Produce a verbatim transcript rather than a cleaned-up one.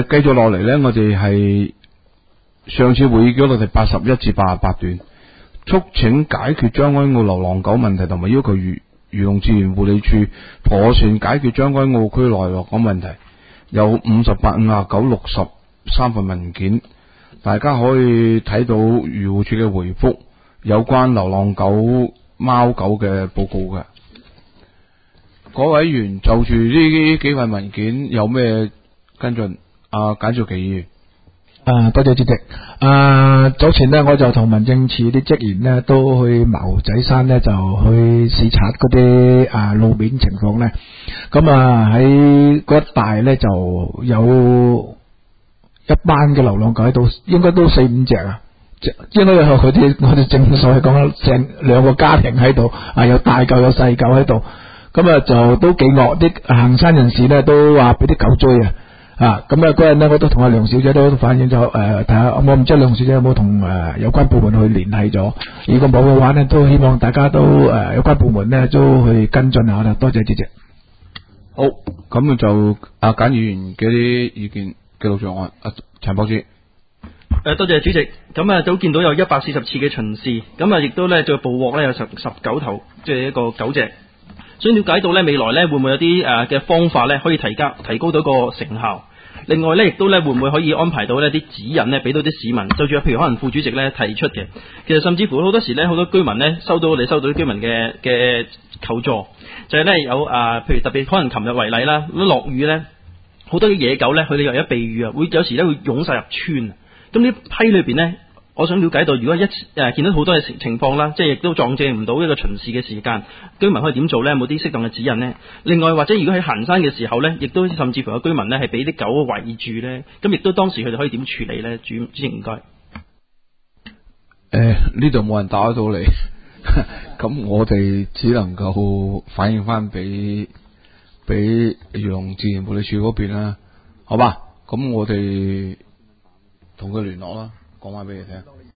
繼續落嚟咧，我哋係上次會議嗰度第八十一至八十八段，促請解決將軍澳流浪狗問題，同埋要求漁漁農自然護理處妥善解決將軍澳區內流浪狗問題，有五十八、五十九、六十三份文件，大家可以睇到漁護處嘅回覆有關流浪狗、貓狗嘅報告嘅。各位議員就住呢幾份文件有咩跟進？啊，簡兆琪議員。 啊，多謝主席。啊，早前呢，我就同民政處啲職員呢都去茅仔山呢，就去視察嗰啲啊路面情況呢。咁啊喺嗰一帶呢，就有一班嘅流浪狗喺度，應該都四五隻啊。應該有佢哋我哋正所謂講成兩個家庭喺度啊，有大狗有細狗喺度。咁啊就都幾惡，啲行山人士呢都話俾啲狗追啊。啊，咁啊嗰日咧，我都同阿梁小姐都反映咗，誒睇下，我唔知梁小姐有冇同誒有關部門去聯繫咗，如果冇嘅話呢，都希望大家都誒、呃、有關部門呢都去跟進下啦。多謝主席。 好，咁就阿簡議員嘅啲意見記錄上案。阿陳博士。 誒，多謝主席。咁啊，都見到有一百四十次嘅巡視，咁啊，亦都咧再捕獲咧有十十九頭，即係一個狗隻。所以了解到咧，未來咧會唔會有啲誒嘅方法咧，可以提高提高到個成效？另外咧，亦都咧會唔會可以安排到呢啲指引咧，俾到啲市民？就住譬如可能副主席咧提出嘅，其實甚至乎好多時咧，好多居民咧收到我哋收到啲居民嘅嘅求助，就係、是、咧有啊、呃，譬如特別可能琴日為例啦，落雨咧，好多啲野狗咧，佢哋為咗避雨啊，會有時咧會湧晒入村。咁呢批裏邊咧，我想了解到，如果一誒、呃、見到好多嘅情情況啦，即係亦都撞正唔到一個巡視嘅時間，居民可以點做呢？有冇啲適當嘅指引呢？另外，或者如果喺行山嘅時候呢，亦都甚至乎有居民呢係俾啲狗圍住呢，咁亦都當時佢哋可以點處理呢？主主席唔該。誒、 呃，呢度冇人打得到你，咁我哋只能夠反映翻俾俾漁農自然護理署嗰邊啦，好吧？咁我哋同佢聯絡啦，講翻俾你聽。